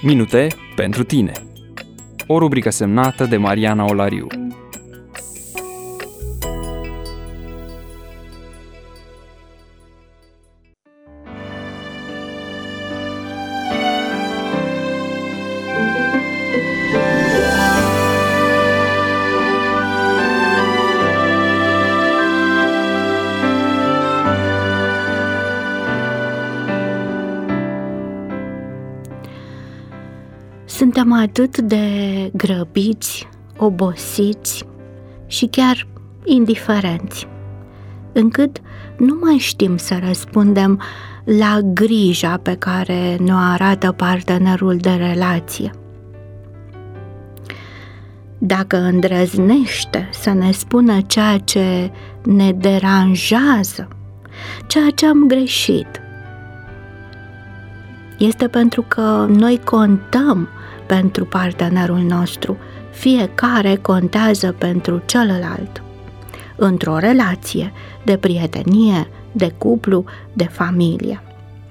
Minute pentru tine. O rubrică semnată de Mariana Olariu. Suntem atât de grăbiți, obosiți și chiar indiferenți, încât nu mai știm să răspundem la grija pe care ne-o arată partenerul de relație. Dacă îndrăznește să ne spună ceea ce ne deranjează, ceea ce am greșit, este pentru că noi contăm pentru partenerul nostru, fiecare contează pentru celălalt, într-o relație de prietenie, de cuplu, de familie.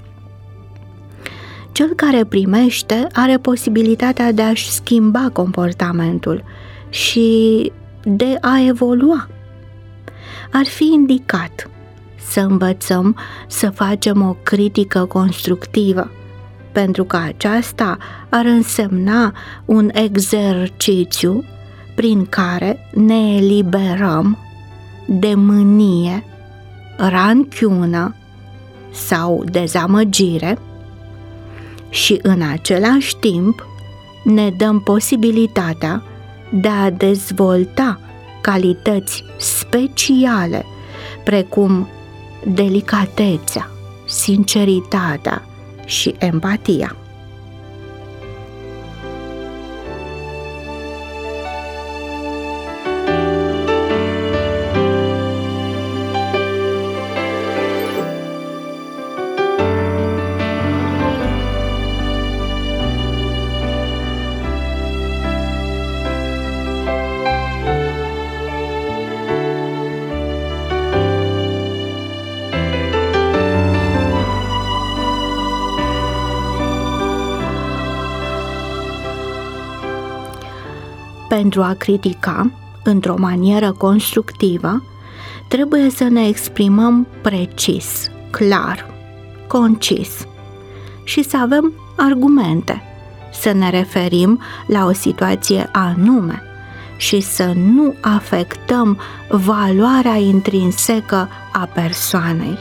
Cel care primește are posibilitatea de a-și schimba comportamentul și de a evolua. Ar fi indicat să învățăm să facem o critică constructivă, pentru că aceasta ar însemna un exercițiu prin care ne eliberăm de mânie, ranchiună sau dezamăgire și în același timp ne dăm posibilitatea de a dezvolta calități speciale precum delicatețea, sinceritatea și empatia. Pentru a critica într-o manieră constructivă, trebuie să ne exprimăm precis, clar, concis și să avem argumente, să ne referim la o situație anume și să nu afectăm valoarea intrinsecă a persoanei.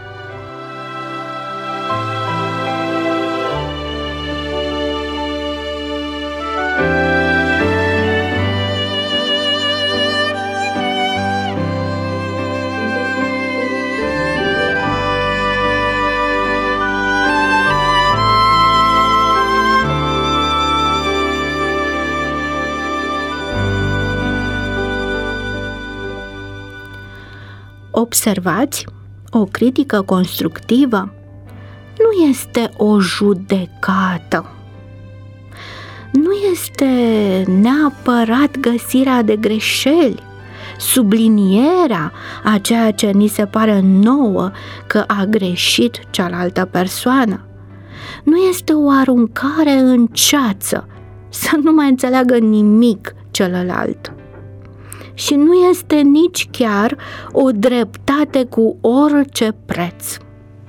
Observați, o critică constructivă nu este o judecată, nu este neapărat găsirea de greșeli, sublinierea a ceea ce ni se pare nouă că a greșit cealaltă persoană, nu este o aruncare în ceață să nu mai înțeleagă nimic celălalt. Și nu este nici chiar o dreptate cu orice preț.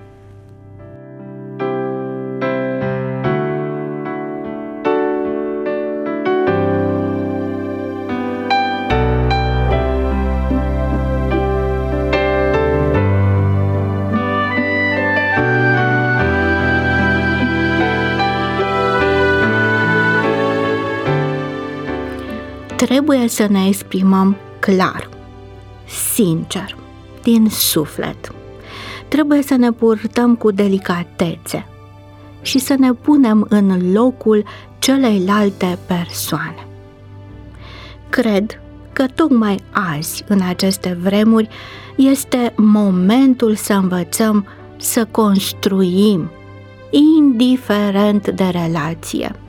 Trebuie să ne exprimăm clar, sincer, din suflet. Trebuie să ne purtăm cu delicatețe și să ne punem în locul celeilalte persoane. Cred că tocmai azi, în aceste vremuri, este momentul să învățăm să construim, indiferent de relație.